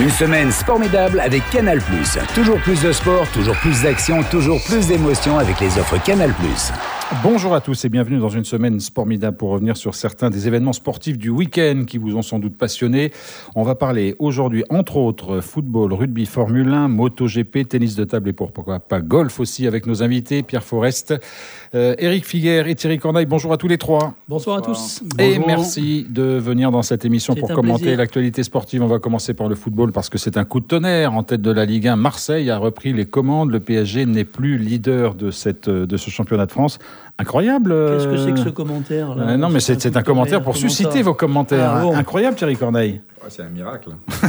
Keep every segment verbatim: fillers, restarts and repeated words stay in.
Une semaine formidable avec Canal plus. Toujours plus de sport, toujours plus d'action, toujours plus d'émotions avec les offres Canal plus. Bonjour à tous et bienvenue dans une semaine formidable pour revenir sur certains des événements sportifs du week-end qui vous ont sans doute passionné. On va parler aujourd'hui, entre autres, football, rugby, Formule un, MotoGP, tennis de table et pourquoi pas golf aussi avec nos invités, Pierre Forest, euh, Éric Figuer et Thierry Corneille. Bonjour à tous les trois. Bonsoir, Bonsoir. à tous. Et Bonjour. merci de venir dans cette émission C'est pour commenter plaisir. l'actualité sportive. On va commencer par le football parce que c'est un coup de tonnerre. En tête de la Ligue un, Marseille a repris les commandes. Le P S G n'est plus leader de, cette, de ce championnat de France. Incroyable. Qu'est-ce que c'est que ce commentaire là euh, Non, mais c'est, c'est un commentaire pour susciter ça vos commentaires. Ah, bon. Incroyable, Thierry Corneille. Ouais, c'est un miracle.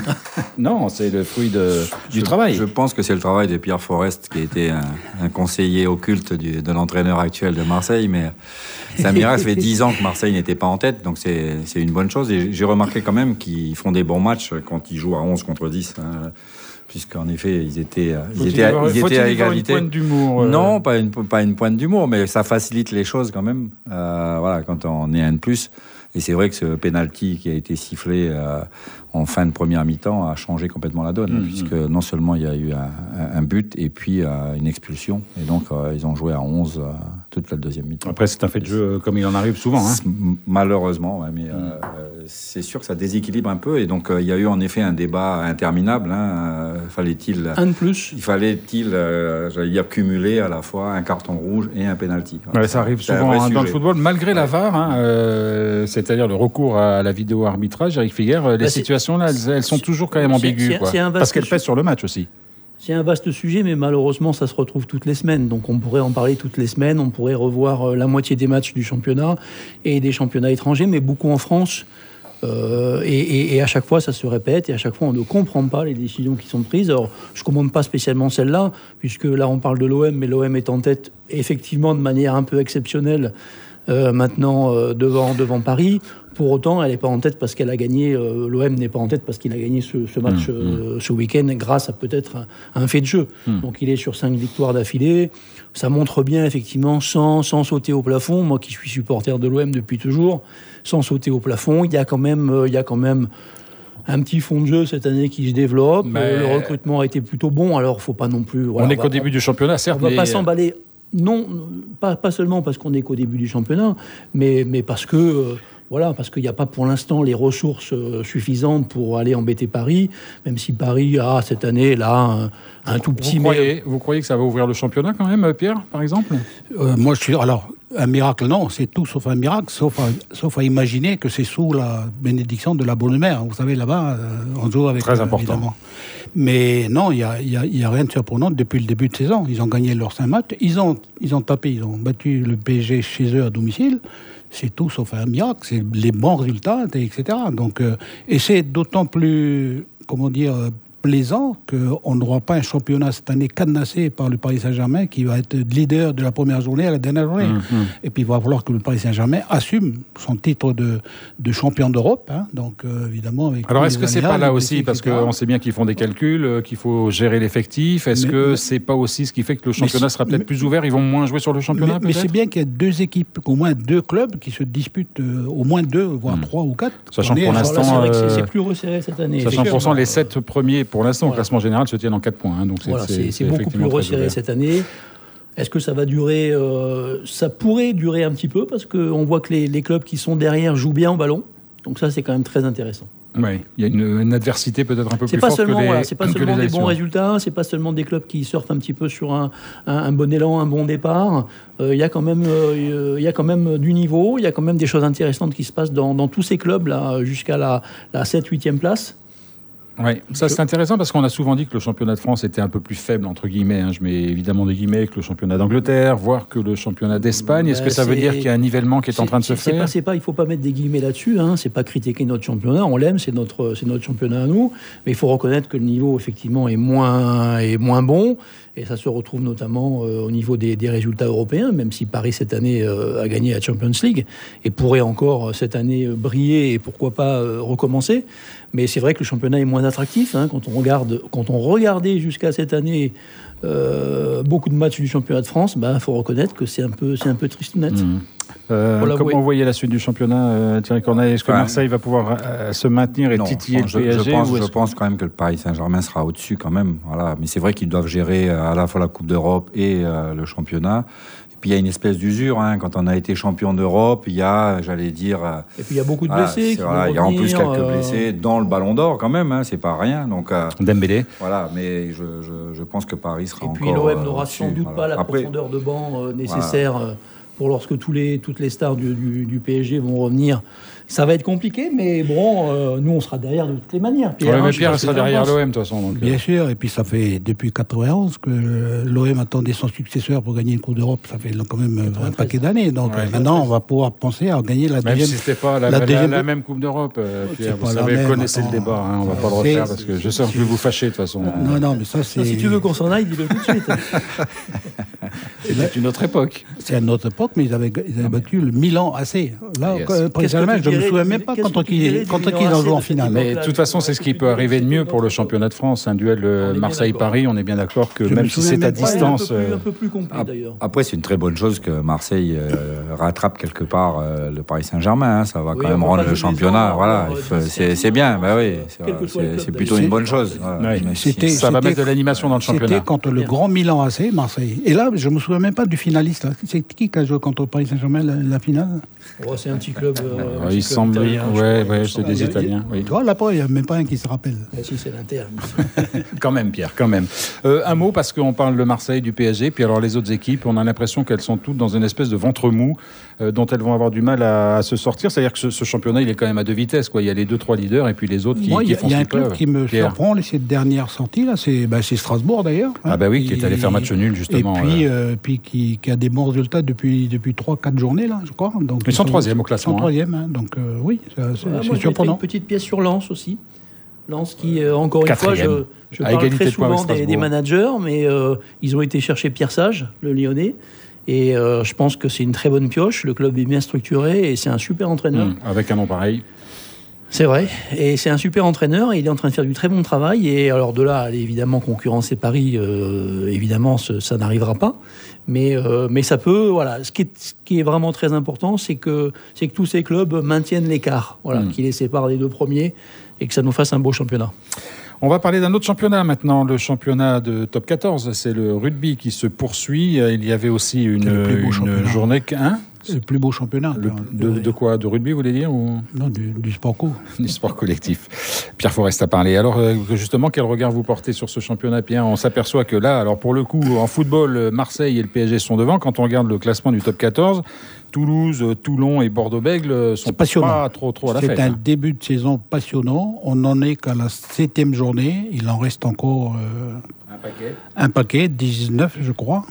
Non, c'est le fruit de, du je, travail. Je pense que c'est le travail de Pierre Forest, qui était un, un conseiller occulte du, de l'entraîneur actuel de Marseille. Mais c'est un miracle. Ça fait dix ans que Marseille n'était pas en tête, donc c'est, c'est une bonne chose. Et j'ai remarqué quand même qu'ils font des bons matchs quand ils jouent à onze contre dix. Hein. Puisqu'en effet, ils étaient, ils étaient, à, ils étaient à égalité. Une pointe d'humour, euh... Non, pas une, pas une pointe d'humour, mais ça facilite les choses quand même. Euh, voilà, quand on est un de plus. Et c'est vrai que ce penalty qui a été sifflé euh, en fin de première mi-temps a changé complètement la donne, mmh, puisque mmh. non seulement il y a eu un, un but et puis euh, une expulsion, et donc euh, ils ont joué à onze euh, toute la deuxième mi-temps. Après, c'est un fait de jeu euh, comme il en arrive souvent. Hein. Malheureusement, ouais, mais euh, mmh. c'est sûr que ça déséquilibre un peu, et donc euh, il y a eu en effet un débat interminable. Hein, euh, fallait-il un de plus. Il fallait-il, euh, j'allais dire, cumuler à la fois un carton rouge et un penalty. Ouais, ça arrive c'est souvent hein, dans le football, malgré ouais. la V A R. Hein, euh, c'est c'est-à-dire le recours à la vidéo arbitrage, Éric Figuer, les bah situations là, elles, elles sont toujours quand même ambiguës, c'est, c'est, quoi, c'est parce qu'elles pèsent sur le match aussi. C'est un vaste sujet, mais malheureusement, ça se retrouve toutes les semaines. Donc on pourrait en parler toutes les semaines, on pourrait revoir la moitié des matchs du championnat et des championnats étrangers, mais beaucoup en France. Euh, et, et, et à chaque fois, ça se répète, et à chaque fois, on ne comprend pas les décisions qui sont prises. Alors, je ne commande pas spécialement celle-là, puisque là, on parle de l'O M, mais l'O M est en tête, effectivement, de manière un peu exceptionnelle, euh, maintenant, euh, devant, devant Paris. Pour autant, elle n'est pas en tête parce qu'elle a gagné. Euh, L'O M n'est pas en tête parce qu'il a gagné ce, ce match mmh, euh, mmh. ce week-end grâce à peut-être un, un fait de jeu. Mmh. Donc, il est sur cinq victoires d'affilée. Ça montre bien, effectivement, sans, sans sauter au plafond. Moi, qui suis supporter de l'O M depuis toujours, sans sauter au plafond, il y a quand même, euh, il y a quand même un petit fond de jeu cette année qui se développe. Mais... Euh, le recrutement a été plutôt bon. Alors, il ne faut pas non plus. Voilà, on n'est qu'au début du championnat, certes. On ne va mais... pas s'emballer. Non, pas, pas seulement parce qu'on n'est qu'au début du championnat, mais, mais parce que. Euh, Voilà, parce qu'il n'y a pas pour l'instant les ressources suffisantes pour aller embêter Paris, même si Paris a cette année là un, un tout petit... Vous croyez, mais... vous croyez que ça va ouvrir le championnat quand même, Pierre, par exemple ? euh, Moi, je suis... Alors, un miracle, non, c'est tout sauf un miracle, sauf à, sauf à imaginer que c'est sous la bénédiction de la bonne mère. Vous savez, là-bas, on joue avec... Très important. Évidemment. Mais non, il n'y a, y a, y a rien de surprenant depuis le début de saison. Ils ont gagné leurs cinq matchs, ils ont, ils ont tapé, ils ont battu le P S G chez eux à domicile. C'est tout sauf un miracle, c'est les bons résultats, et cetera. Donc, euh, et c'est d'autant plus, comment dire, plaisant qu'on n'aura pas un championnat cette année cadenassé par le Paris Saint-Germain qui va être leader de la première journée à la dernière journée. Mmh, mmh. Et puis il va falloir que le Paris Saint-Germain assume son titre de, de champion d'Europe. Hein, donc euh, évidemment avec. Alors est-ce que c'est pas là aussi parce qu'on sait bien qu'ils font des calculs, euh, qu'il faut gérer l'effectif. Est-ce mais, que mais, c'est pas aussi ce qui fait que le championnat sera peut-être mais, plus ouvert, ils vont moins jouer sur le championnat. Mais, mais c'est bien qu'il y ait deux équipes, au moins deux clubs qui se disputent, euh, au moins deux, voire mmh. trois ou quatre. Sachant que pour l'instant, là, c'est, euh, c'est plus resserré cette année. Sachant que pour l'instant les sept premiers, pour l'instant au classement général se tiennent en quatre points. Hein, donc c'est, voilà, c'est, c'est, c'est, c'est beaucoup plus resserré cette année. Est-ce que ça va durer euh, Ça pourrait durer un petit peu parce qu'on voit que les, les clubs qui sont derrière jouent bien au ballon. Donc ça, c'est quand même très intéressant. Oui, il y a une, une adversité peut-être un peu c'est plus pas forte seulement, que les voilà, c'est pas seulement des actions. bons résultats, c'est pas seulement des clubs qui sortent un petit peu sur un, un, un bon élan, un bon départ. Il euh, y a quand même, il euh, y a quand même du niveau, il y a quand même des choses intéressantes qui se passent dans, dans tous ces clubs là jusqu'à la, la sept huitième place. Oui, ça c'est intéressant parce qu'on a souvent dit que le championnat de France était un peu plus faible, entre guillemets, hein, je mets évidemment des guillemets, que le championnat d'Angleterre, voire que le championnat d'Espagne. Est-ce que ça veut dire qu'il y a un nivellement qui est en train de se faire ? C'est pas, c'est pas, il ne faut pas mettre des guillemets là-dessus, hein, c'est pas critiquer notre championnat, on l'aime, c'est notre, c'est notre championnat à nous, mais il faut reconnaître que le niveau effectivement est moins, est moins bon, et ça se retrouve notamment euh, au niveau des, des résultats européens, même si Paris cette année euh, a gagné la Champions League, et pourrait encore cette année briller, et pourquoi pas euh, recommencer. Mais c'est vrai que le championnat est moins attractif. Hein, quand on regarde, quand on regardait jusqu'à cette année euh, beaucoup de matchs du championnat de France, bah faut reconnaître que c'est un peu, c'est un peu tristounette. Mmh. Euh, comment vous voyez la suite du championnat, euh, Thierry Corneille? Est-ce que ouais. Marseille va pouvoir euh, se maintenir et non, titiller le P S G? Je, pense, je pense quand même que le Paris Saint-Germain sera au-dessus quand même. Voilà. Mais c'est vrai qu'ils doivent gérer à la fois la Coupe d'Europe et euh, le championnat. Puis il y a une espèce d'usure, hein. Quand on a été champion d'Europe, il y a, j'allais dire... Et puis il y a beaucoup de blessés. Voilà, il y a en plus quelques euh... blessés dans le Ballon d'Or quand même, hein, c'est pas rien. Donc, euh, Dembélé. Voilà, mais je, je, je pense que Paris sera encore... Et puis l'O M euh, n'aura au-dessus, sans doute voilà. pas la Après, profondeur de banc euh, nécessaire voilà. euh, pour lorsque tous les, toutes les stars du, du, du P S G vont revenir. Ça va être compliqué, mais bon, euh, nous, on sera derrière de toutes les manières. Pierre, ouais, mais Pierre sera derrière l'O M, de toute façon. Donc, bien euh... sûr, et puis ça fait depuis quatre-vingt-onze que l'O M attendait son successeur pour gagner une Coupe d'Europe. Ça fait quand même quatre-vingt-treize un paquet d'années. Donc ouais, maintenant, on va pouvoir penser à gagner la même deuxième... Même si ce n'était pas la, la, la, la même Coupe d'Europe, euh, Pierre. Vous savez, vous connaissez le débat. Hein, on ne va pas le refaire parce que je sais que je vais vous fâcher, de toute façon. Non, non, mais ça, c'est... Si tu veux qu'on s'en aille, dis-le tout de suite. C'est une autre époque. C'est une autre époque, mais ils avaient, ils avaient battu le Milan A C. Là, yes. Paris Saint-Germain, je ne me souviens même pas contre qui, contre qui ils ont joué en finale. Mais de toute façon, c'est ce qui peut arriver de mieux pour le championnat de France. Un duel Marseille-Paris, on est bien d'accord que même si c'est à distance... Un peu plus compliqué, d'ailleurs. Après, c'est une très bonne chose que Marseille rattrape quelque part le Paris Saint-Germain. Ça va quand même rendre le championnat. Voilà, c'est bien. Bah oui, c'est plutôt une bonne chose. Ça va mettre de l'animation dans le championnat. C'était contre le grand Milan A C, Marseille. Et là, je ne me souviens même pas du finaliste. C'est qui qui a joué contre Paris Saint-Germain, la, la finale? Oh, c'est un petit club. Euh, un petit il club semble. Italien, ouais, ouais, c'est des Italiens. Oui. Toi, là, il n'y a même pas un qui se rappelle. Mais si, c'est l'Inter. Quand même, Pierre, quand même. Euh, un mot, parce qu'on parle de Marseille, du P S G, puis alors les autres équipes, on a l'impression qu'elles sont toutes dans une espèce de ventre mou, euh, dont elles vont avoir du mal à, à se sortir. C'est-à-dire que ce, ce championnat, il est quand même à deux vitesses, quoi. Il y a les deux, trois leaders, et puis les autres qui, Moi, qui font ce qu'ils peuvent. Il y a un club qui me Pierre. surprend, ces dernières sorties, là, c'est bah, Strasbourg, d'ailleurs. Hein, ah bah oui, qui est allé faire match nul, justement. Et puis, euh, puis qui, qui a des bons résultats depuis, depuis trois quatre journées, là, je crois. Donc, ils sont troisième au classement. Ils sont troisième, hein, donc euh, oui, c'est voilà, surprenant. Une petite pièce sur Lens aussi. Lens qui, euh, encore une fois, je, je parle très souvent des, des managers, mais euh, ils ont été chercher Pierre Sage, le Lyonnais, et euh, je pense que c'est une très bonne pioche. Le club est bien structuré et c'est un super entraîneur. Mmh, avec un nom pareil. C'est vrai, et c'est un super entraîneur, et il est en train de faire du très bon travail, et alors de là, aller évidemment concurrencer Paris, euh, évidemment, ce, ça n'arrivera pas, mais, euh, mais ça peut, voilà, ce qui est, ce qui est vraiment très important, c'est que, c'est que tous ces clubs maintiennent l'écart, voilà, mmh. qui les sépare des deux premiers, et que ça nous fasse un beau championnat. On va parler d'un autre championnat maintenant, le championnat de top quatorze, c'est le rugby qui se poursuit, il y avait aussi une, une journée... Hein C'est le plus beau championnat. Le, de, de quoi? De rugby, vous voulez dire ou... Non, du, du sport co. Du sport collectif. Pierre Forest a parlé. Alors, euh, justement, quel regard vous portez sur ce championnat, Pierre? On s'aperçoit que là, alors pour le coup, en football, Marseille et le P S G sont devant. Quand on regarde le classement du top quatorze, Toulouse, Toulon et Bordeaux-Bègles sont pas trop, trop à la fête. C'est un hein. début de saison passionnant. On n'en est qu'à la septième journée. Il en reste encore euh, un paquet. Un paquet, dix-neuf, je crois.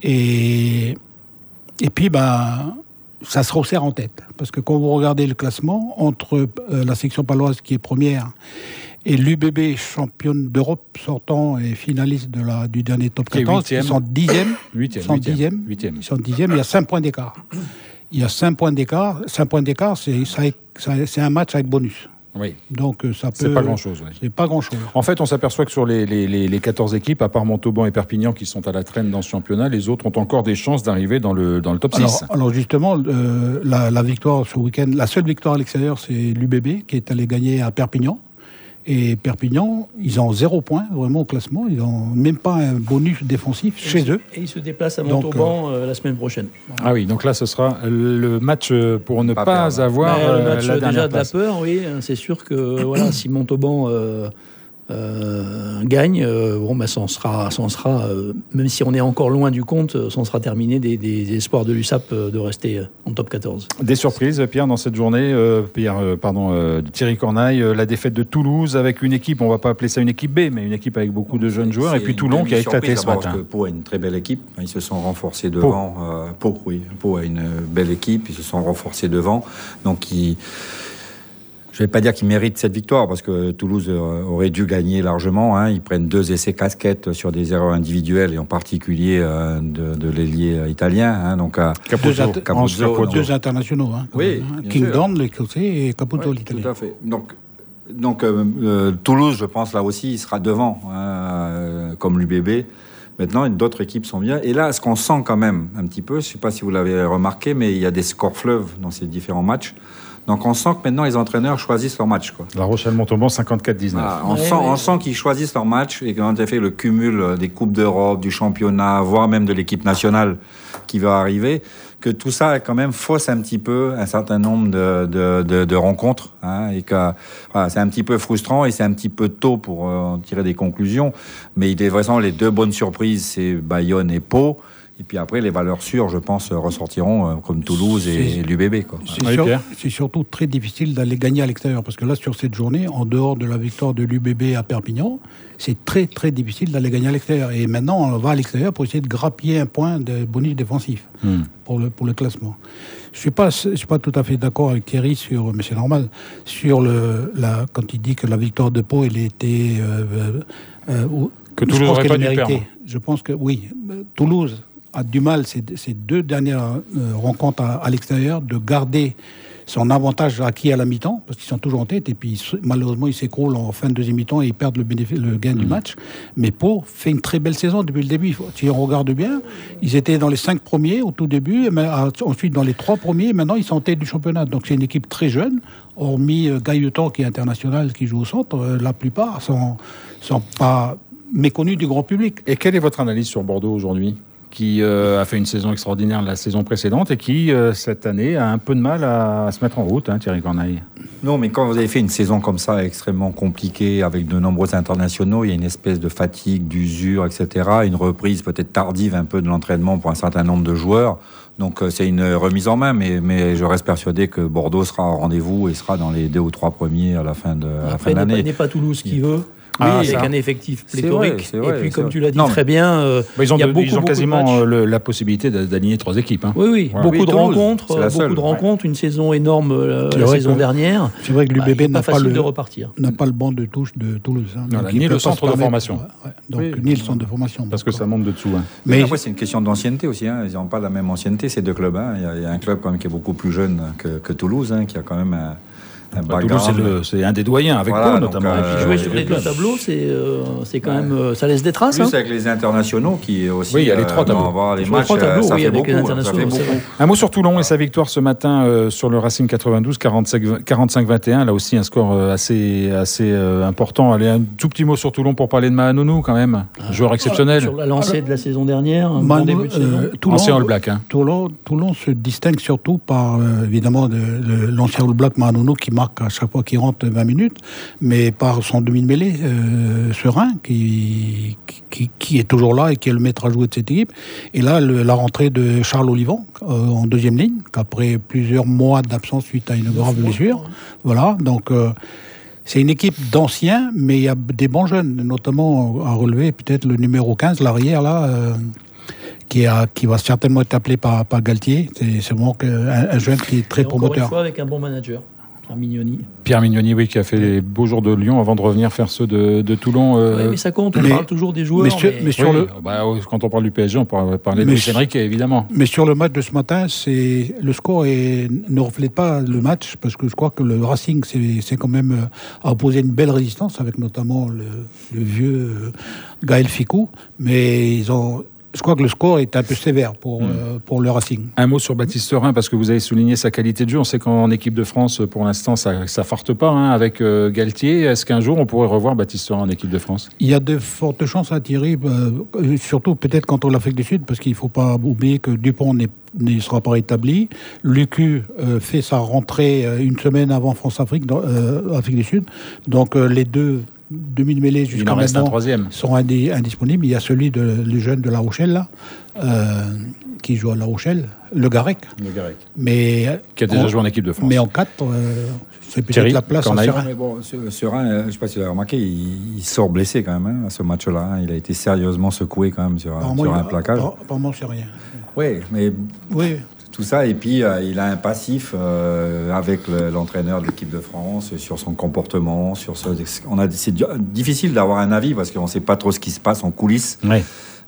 Et, et puis, bah... ça se resserre en tête. Parce que quand vous regardez le classement, entre euh, la section paloise qui est première et l'U B B, championne d'Europe sortant et finaliste de la, du dernier top quatorze, ils sont dixième. huitième. dixième. Ils sont dixième. Il y a cinq points d'écart. Il y a cinq points d'écart. cinq points d'écart, c'est, ça, ça, c'est un match avec bonus. Oui. Donc ça peut. C'est pas grand-chose. Oui. C'est pas grand-chose. En fait, on s'aperçoit que sur les, les, les, les quatorze équipes, à part Montauban et Perpignan qui sont à la traîne dans ce championnat, les autres ont encore des chances d'arriver dans le, dans le top alors, six. Alors justement, euh, la, la victoire ce week-end, la seule victoire à l'extérieur, c'est l'U B B qui est allé gagner à Perpignan. Et Perpignan, ils ont zéro point vraiment au classement. Ils n'ont même pas un bonus défensif et chez eux. Et ils se déplacent à Montauban donc, euh, la semaine prochaine. Ah oui, donc là, ce sera le match pour ne pas, pas avoir bah, le match la déjà dernière de place. La peur, oui. C'est sûr que voilà, si Montauban euh, euh, gagne, euh, bon, bah, ça en sera, ça en sera euh, même si on est encore loin du compte, ça en sera terminé des, des, des espoirs de l'U S A P de rester en top quatorze. Des surprises, Pierre, dans cette journée, euh, Pierre, euh, pardon, euh, Thierry Corneille, euh, la défaite de Toulouse avec une équipe, on ne va pas appeler ça une équipe B, mais une équipe avec beaucoup de jeunes joueurs, et puis Toulon qui a éclaté ce matin. Parce que Pau a une très belle équipe, ils se sont renforcés devant. Pau, euh, Pau oui, Pau a une belle équipe, ils se sont renforcés devant, donc ils... Je ne vais pas dire qu'ils méritent cette victoire, parce que Toulouse aurait dû gagner largement. Hein. Ils prennent deux essais casquettes sur des erreurs individuelles, et en particulier euh, de, de l'ailier italien. Hein. Donc, euh, Capuzzo, deux, Capuzzo, deux internationaux. Hein, oui, Kingdon, l'écossais, et Caputo, oui, l'italien. Tout à fait. Donc, donc euh, euh, Toulouse, je pense, là aussi, il sera devant, hein, euh, comme l'U B B. Maintenant, d'autres équipes sont bien. Et là, ce qu'on sent quand même un petit peu, je ne sais pas si vous l'avez remarqué, mais il y a des scores fleuves dans ces différents matchs. Donc on sent que maintenant les entraîneurs choisissent leur match, quoi. La Rochelle-Montauban cinquante-quatre dix-neuf. Voilà, on, Ouais, sent, ouais. on sent qu'ils choisissent leur match et quand on fait le cumul des Coupes d'Europe, du championnat, voire même de l'équipe nationale qui va arriver, que tout ça quand même fausse un petit peu un certain nombre de, de, de, de rencontres, hein, et que voilà, c'est un petit peu frustrant et c'est un petit peu tôt pour euh, en tirer des conclusions. Mais il est vraiment les deux bonnes surprises, c'est Bayonne et Pau. Et puis après, les valeurs sûres, je pense, ressortiront euh, comme Toulouse et, et l'U B B, quoi. C'est, Oui, sur- Pierre. c'est surtout très difficile d'aller gagner à l'extérieur. Parce que là, sur cette journée, en dehors de la victoire de l'U B B à Perpignan, c'est très très difficile d'aller gagner à l'extérieur. Et maintenant, on va à l'extérieur pour essayer de grappiller un point de bonus défensif Hmm. pour, le, pour le classement. Je ne suis pas, je suis pas tout à fait d'accord avec Thierry, sur, mais c'est normal, sur le, la, quand il dit que la victoire de Pau, elle était... Euh, euh, euh, Que je Toulouse pense n'aurait qu'elle pas dû méritait. perdre. Je pense que oui. Toulouse a du mal, ces, ces deux dernières euh, rencontres à, à l'extérieur, de garder son avantage acquis à la mi-temps, parce qu'ils sont toujours en tête, et puis malheureusement ils s'écroulent en fin de deuxième mi-temps et ils perdent le, bénéfice, le gain mmh. du match. Mais Pau fait une très belle saison depuis le début. Si on regarde bien, ils étaient dans les cinq premiers au tout début, mais ensuite dans les trois premiers, et maintenant ils sont en tête du championnat. Donc c'est une équipe très jeune, hormis euh, Gailleton qui est international, qui joue au centre, euh, la plupart sont, sont pas méconnus du grand public. Et quelle est votre analyse sur Bordeaux aujourd'hui, qui euh, a fait une saison extraordinaire la saison précédente et qui, euh, cette année, a un peu de mal à, à se mettre en route, hein, Thierry Corneille? Non, mais quand vous avez fait une saison comme ça, extrêmement compliquée, avec de nombreux internationaux, il y a une espèce de fatigue, d'usure, et cetera, une reprise peut-être tardive un peu de l'entraînement pour un certain nombre de joueurs. Donc euh, c'est une remise en main, mais, mais je reste persuadé que Bordeaux sera au rendez-vous et sera dans les deux ou trois premiers à la fin de, à la fin de l'année. Il n'est pas Toulouse qui veut. Oui, avec ça. un effectif C'est pléthorique. vrai, c'est vrai, et puis, c'est comme vrai. tu l'as dit Non, très bien, euh, Bah, ils ont, il y a de, beaucoup, ils ont beaucoup quasiment de matchs. euh, le, la possibilité d'aligner trois équipes. Hein. Oui, oui, Voilà. beaucoup Oui, de Toulouse, rencontres, c'est la beaucoup seule, de rencontres, une saison énorme euh, C'est la vrai saison que- dernière. C'est vrai que l'U B B Bah, il est n'a pas pas facile le de repartir. n'a pas le banc de touche de Toulouse. Hein. Voilà, Donc, ni il le peut pas centre se de permettre- formation. Ouais, ouais. Donc Oui. ni le centre de formation. Parce que ça monte de dessous. Hein. Mais Mais après, c'est une question d'ancienneté aussi. Hein. Ils n'ont pas la même ancienneté, ces deux clubs. Hein. Il, y a, il y a un club quand même qui est beaucoup plus jeune que, que Toulouse, hein, qui a quand même un, un Bah, Toulouse, c'est, background. le, c'est un des doyens, avec Voilà, Pau donc, notamment. euh, Jouer Euh, sur les deux plus. tableaux, c'est, euh, c'est quand Ouais. même, euh, ça laisse des traces. Plus hein. avec les internationaux qui aussi. Oui, il y a les trois euh, tableaux. vont avoir les Sur les matchs, trois tableaux, ça oui, fait avec beaucoup. les hein, ça internationaux, fait c'est beaucoup. vrai. Un mot sur Toulon et sa victoire ce matin euh, sur le Racing quatre-vingt-douze, quarante-cinq vingt et un. Là aussi, un score euh, assez, assez euh, important. Allez, un tout petit mot sur Toulon pour parler de Mahanounou, quand même. Joueur exceptionnel. Sur la lancée de la saison dernière, un bon Manu, début de saison. euh, Toulon, Ancien All Black. Hein. Toulon, Toulon se distingue surtout par, euh, évidemment, de, de, l'ancien All Black Manouno qui marque à chaque fois qu'il rentre vingt minutes, mais par son demi-mêlée, euh, Serein, qui, qui, qui est toujours là et qui est le maître à jouer de cette équipe. Et là, le, la rentrée de Charles Olivant euh, en deuxième ligne, qu'après plusieurs mois d'absence suite à une grave blessure. Voilà, donc... Euh, c'est une équipe d'anciens, mais il y a des bons jeunes, notamment à relever peut-être le numéro quinze, l'arrière, là, euh, qui, a, qui va certainement être appelé par, par Galtier. C'est, c'est vraiment un, un jeune qui est très Et encore promoteur. une fois, avec un bon manager, Pierre Mignoni. Pierre Mignoni, oui, qui a fait les beaux jours de Lyon avant de revenir faire ceux de, de Toulon. Euh, Ouais, mais ça compte, on mais- parle toujours des joueurs. mais sur- mais- mais sur oui, le- bah, quand on parle du P S G, on peut parler de Mais Luis sur- Enrique, évidemment. Mais sur le match de ce matin, c'est, le score est, ne reflète pas le match, parce que je crois que le Racing c'est, c'est quand même euh, a opposé une belle résistance, avec notamment le, le vieux euh, Gaël Ficou, mais ils ont... Je crois que le score est un peu sévère pour, Mm. euh, pour le Racing. Un mot sur Baptiste Serein, parce que vous avez souligné sa qualité de jeu. On sait qu'en équipe de France, pour l'instant, ça ne farte pas hein, avec euh, Galtier. Est-ce qu'un jour, on pourrait revoir Baptiste Serein en équipe de France? Il y a de fortes chances à Thierry, euh, surtout peut-être contre l'Afrique du Sud, parce qu'il ne faut pas oublier que Dupont n'est, ne sera pas rétabli. Lucu euh, fait sa rentrée euh, une semaine avant France-Afrique, dans, euh, Afrique du Sud. Donc euh, les deux demi-mêlées Il jusqu'à en reste un maintenant troisième. sont indi- indisponibles. Il y a celui de le jeune de La Rochelle, là, euh, qui joue à La Rochelle, Le Garec. Le Garec. Mais, Qui a déjà en- joué en équipe de France. mais en quatre, euh, c'est peut-être Thierry, la place à Corneille. Serein. Mais bon, ce- Serein, euh, je ne sais pas si vous avez remarqué, il, il sort blessé quand même hein, à ce match-là. hein. Il a été sérieusement secoué quand même sur, un- Apparemment, sur il- un plaquage. Apparemment, c'est rien. Oui, mais Oui. tout ça, et puis euh, il a un passif euh, avec le- l'entraîneur de l'équipe de France sur son comportement, sur ce, on a, c'est di- difficile d'avoir un avis parce qu'on ne sait pas trop ce qui se passe en coulisses. Ouais.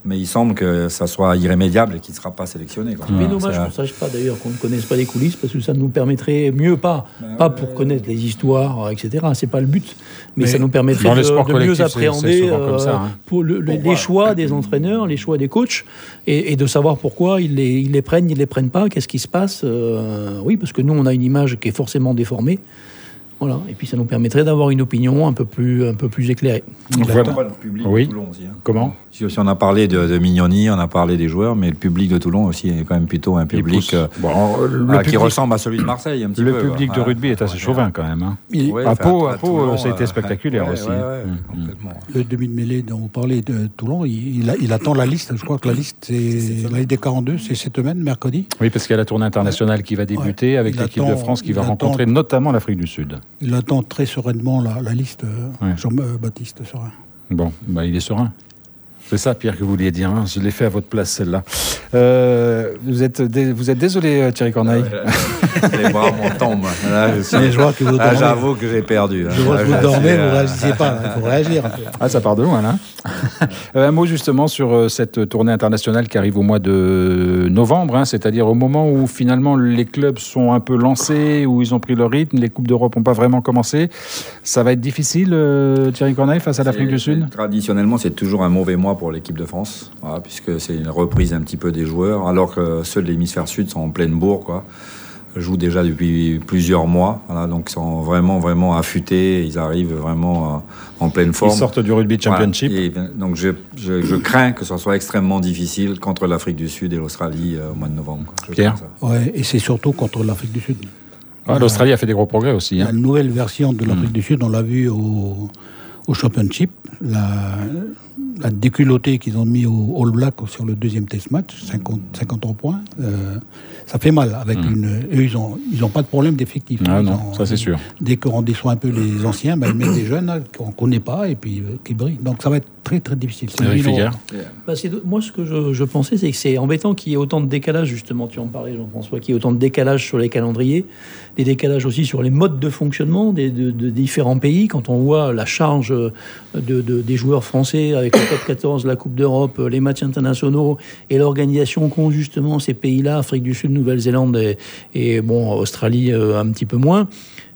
mais il semble que ça soit irrémédiable et qu'il ne sera pas sélectionné. Quoi. C'est bien dommage qu'on ne sache pas d'ailleurs, qu'on ne connaisse pas les coulisses, parce que ça nous permettrait mieux, pas, ben pas pour connaître les histoires, et cetera. C'est pas le but, mais, mais ça nous permettrait de, de mieux appréhender c'est, c'est euh, ça, hein. pour le, le, les choix des entraîneurs, les choix des coachs, et, et de savoir pourquoi ils les, ils les prennent, ils ne les prennent pas, qu'est-ce qui se passe. Euh, oui, parce que nous, on a une image qui est forcément déformée. Voilà. Et puis ça nous permettrait d'avoir une opinion un peu plus, un peu plus éclairée. Voilà. Le public oui. de Toulon aussi. Hein. Comment ? Si on a parlé de, de Mignoni, on a parlé des joueurs, mais le public de Toulon aussi est quand même plutôt un public, euh, bon, le euh, qui public, ressemble à celui de Marseille. Un petit le peu, public quoi. de rugby est assez chauvin quand même. Hein. Il, ouais, à Pau, à Pau ça a été spectaculaire ouais, aussi. Ouais, ouais, mmh. Le demi de mêlée dont vous parlez de Toulon, il, il, a, il attend la liste. Je crois que la liste, c'est la des quarante-deux, c'est cette semaine, mercredi. Oui, parce qu'il y a la tournée internationale qui va débuter ouais. avec il l'équipe attend, de France qui va rencontrer attend, notamment l'Afrique du Sud. Il attend très sereinement la, la liste, ouais. Jean-Baptiste Serein. Bon, bah, il est serein. C'est ça, Pierre, que vous vouliez dire. Hein. Je l'ai fait à votre place, celle-là. Euh, vous, êtes dé... vous êtes désolé, Thierry Corneille. Ah ouais, les bras m'en tombent. Là, je suis... je vois que vous ah, j'avoue que j'ai perdu. Je vois que vous dormez, vous ne réagissez pas. Il faut réagir. Ah, ça part de loin, là. Un mot justement sur cette tournée internationale qui arrive au mois de novembre, hein, c'est-à-dire au moment où finalement les clubs sont un peu lancés, où ils ont pris leur rythme, les Coupes d'Europe n'ont pas vraiment commencé. Ça va être difficile, euh, Thierry Corneille, face à l'Afrique du Sud ? Traditionnellement, c'est toujours un mauvais mois pour l'équipe de France, voilà, puisque c'est une reprise un petit peu des joueurs, alors que ceux de l'hémisphère sud sont en pleine bourre, quoi. Jouent déjà depuis plusieurs mois, voilà, donc ils sont vraiment vraiment affûtés, ils arrivent vraiment euh, en pleine forme. Ils sortent du rugby championship. Voilà, et, donc je, je, je crains que ce soit extrêmement difficile contre l'Afrique du Sud et l'Australie euh, au mois de novembre. Quoi. Pierre. Ouais, et c'est surtout contre l'Afrique du Sud. Ah, l'Australie a fait des gros progrès aussi. Hein. La nouvelle version de l'Afrique mmh. du Sud, on l'a vu au, au Championship, la, la déculottée qu'ils ont mis au All Black sur le deuxième test match, cinquante, cinquante-trois points, euh, ça fait mal. Avec mmh. une, eux, ils n'ont ils ont pas de problème d'effectif. Ah ils non, ont, ça c'est sûr. Dès qu'on déçoit un peu les anciens, ben, ils mettent des jeunes là, qu'on ne connaît pas et puis euh, qui brillent. Donc ça va être très très difficile. C'est Eric Figuer. Bah, moi, ce que je, je pensais, c'est que c'est embêtant qu'il y ait autant de décalage, justement, tu en parlais, Jean-François, qu'il y ait autant de décalage sur les calendriers, des décalages aussi sur les modes de fonctionnement des, de, de différents pays. Quand on voit la charge de, de, des joueurs français avec le top quatorze, la Coupe d'Europe, les matchs internationaux et l'organisation qu'ont justement ces pays-là, Afrique du Sud, Nouvelle-Zélande et, et bon, Australie euh, un petit peu moins.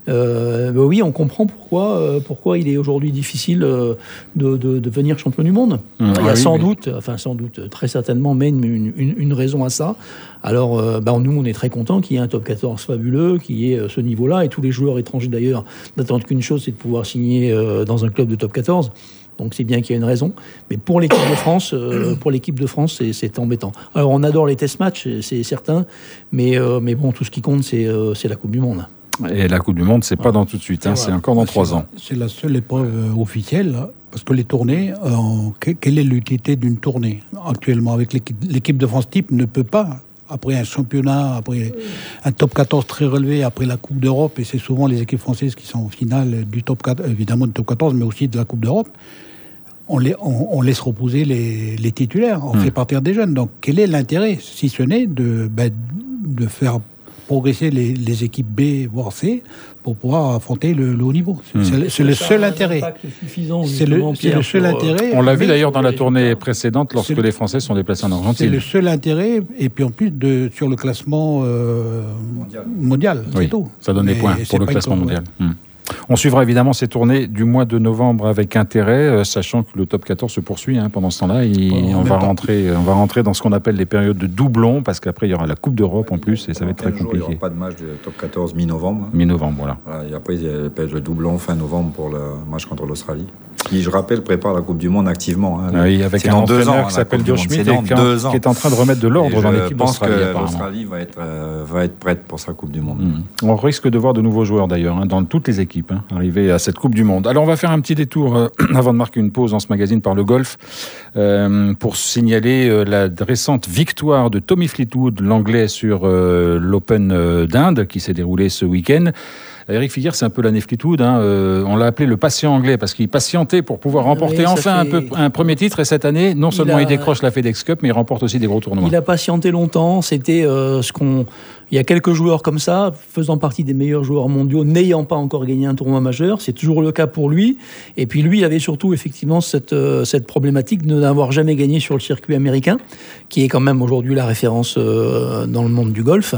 Euh, ben oui, on comprend pourquoi, euh, pourquoi il est aujourd'hui difficile euh, de, de, de devenir champion du monde. Mmh, il y a ah sans oui, doute, oui. enfin sans doute, très certainement même une, une, une raison à ça. Alors, euh, ben nous, on est très contents qu'il y ait un top quatorze fabuleux, qu'il y ait ce niveau-là, et tous les joueurs étrangers d'ailleurs n'attendent qu'une chose, c'est de pouvoir signer euh, dans un club de top quatorze. Donc c'est bien qu'il y ait une raison. Mais pour l'équipe de France, euh, pour l'équipe de France, c'est, c'est embêtant. Alors on adore les test matchs, c'est certain, mais, euh, mais bon, tout ce qui compte, c'est, euh, c'est la Coupe du Monde. Et la Coupe du Monde, c'est pas dans tout de suite, hein, c'est encore dans trois ans. C'est la seule épreuve euh, officielle, parce que les tournées, euh, quelle est l'utilité d'une tournée actuellement avec l'équipe, l'équipe de France type ne peut pas, après un championnat, après un top quatorze très relevé, après la Coupe d'Europe, et c'est souvent les équipes françaises qui sont en finale du top quatorze, évidemment du top quatorze, mais aussi de la Coupe d'Europe. On, les, on, on laisse reposer les, les titulaires, on mmh. fait partir des jeunes. Donc quel est l'intérêt, si ce n'est de, ben, de faire progresser les, les équipes B, voire C, pour pouvoir affronter le, le haut niveau. Mmh. C'est, c'est le seul intérêt. C'est le, c'est le seul pour, intérêt. On l'a vu d'ailleurs dans la tournée précédente, lorsque le, les Français sont déplacés en Argentine. C'est le seul intérêt, et puis en plus, de, sur le classement euh, mondial. mondial oui, c'est tout. Ça donne des points pour le classement mondial. Mmh. On suivra évidemment ces tournées du mois de novembre avec intérêt, euh, sachant que le top quatorze se poursuit hein, pendant ce temps-là. Et oh, on, va rentrer, on va rentrer dans ce qu'on appelle les périodes de doublons, parce qu'après il y aura la Coupe d'Europe en plus, et ça va être très compliqué. Il n'y aura pas de match de top quatorze mi-novembre. Hein. Mi-novembre, voilà. voilà. Et après, il y a le doublon fin novembre pour le match contre l'Australie, qui, je rappelle, prépare la Coupe du Monde activement. Hein. Oui, avec c'est un entraîneur ans, qui s'appelle Joe Schmidt, et qui, qui est en train de remettre de l'ordre dans l'équipe d'Australie. Je pense que l'Australie va être, euh, va être prête pour sa Coupe du Monde. Mmh. On risque de voir de nouveaux joueurs d'ailleurs, hein, dans toutes les équipes, hein, arriver à cette Coupe du Monde. Alors on va faire un petit détour euh, avant de marquer une pause dans ce magazine par le golf euh, pour signaler euh, la récente victoire de Tommy Fleetwood, l'anglais, sur euh, l'Open euh, d'Inde qui s'est déroulé ce week-end. Eric Figuer, c'est un peu l'année Fleetwood. Hein. Euh, on l'a appelé le patient anglais parce qu'il patientait pour pouvoir remporter oui, enfin fait... un, peu, un premier titre. Et cette année, non seulement il, a... il décroche la FedEx Cup, mais il remporte aussi des gros tournois. Il a patienté longtemps. C'était euh, ce qu'on... Il y a quelques joueurs comme ça, faisant partie des meilleurs joueurs mondiaux, n'ayant pas encore gagné un tournoi majeur. C'est toujours le cas pour lui. Et puis lui, il avait surtout effectivement cette, euh, cette problématique de n'avoir jamais gagné sur le circuit américain, qui est quand même aujourd'hui la référence euh, dans le monde du golf.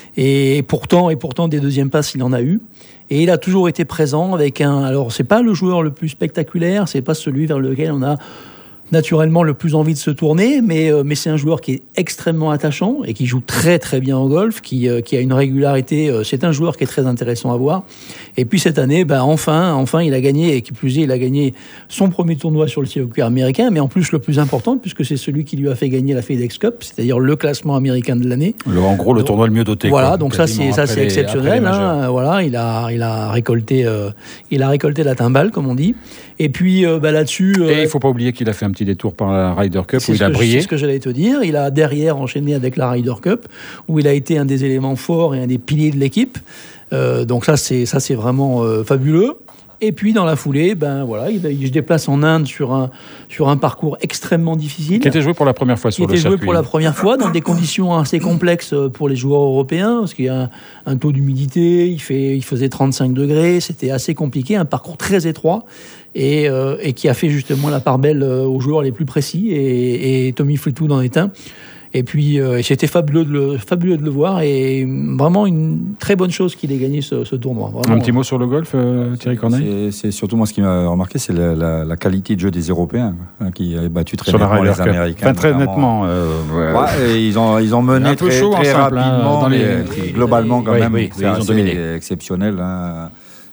Et pourtant, et pourtant, des deuxièmes passes, il en a eu. Et il a toujours été présent avec un... Alors, c'est pas le joueur le plus spectaculaire, c'est pas celui vers lequel on a naturellement le plus envie de se tourner, mais, euh, mais c'est un joueur qui est extrêmement attachant et qui joue très très bien au golf, qui, euh, qui a une régularité. Euh, c'est un joueur qui est très intéressant à voir. Et puis cette année, ben, enfin, enfin, il a gagné, et qui plus est, il a gagné son premier tournoi sur le circuit américain, mais en plus le plus important, puisque c'est celui qui lui a fait gagner la FedEx Cup, c'est-à-dire le classement américain de l'année. Le, en gros, le donc, tournoi le mieux doté. Voilà, quoi, donc ça c'est ça c'est exceptionnel. Hein, voilà, il a il a récolté euh, il a récolté la timbale, comme on dit. Et puis euh, bah, là-dessus. Euh, et il faut pas oublier qu'il a fait un petit détour par la Ryder Cup où il a que, brillé. C'est ce que j'allais te dire. Il a derrière enchaîné avec la Ryder Cup où il a été un des éléments forts et un des piliers de l'équipe. Euh, donc ça c'est ça c'est vraiment euh, fabuleux. Et puis dans la foulée, ben voilà, il, il se déplace en Inde sur un sur un parcours extrêmement difficile. Qui était joué pour la première fois sur le circuit. Qui était joué pour la première fois dans des conditions assez complexes pour les joueurs européens, parce qu'il y a un, un taux d'humidité, il fait il faisait trente-cinq degrés, c'était assez compliqué, un parcours très étroit. Et, euh, et qui a fait justement la part belle aux joueurs les plus précis, et, et Tommy Fleetwood en est un. Et puis euh, c'était fabuleux de, le, fabuleux de le voir, et vraiment une très bonne chose qu'il ait gagné ce, ce tournoi. Vraiment. Un petit mot sur le golf, euh, Thierry Corneille. c'est, c'est surtout moi ce qui m'a remarqué, c'est la, la, la qualité de jeu des Européens, hein, qui a battu très sur nettement la les Américains. Enfin, très nettement. Euh, ouais. Ouais, ils ont ils ont mené un peu très, chaud très simple, rapidement, hein, dans les... mais globalement quand oui, même, oui, c'est oui, ils ont dominé. exceptionnel. Hein.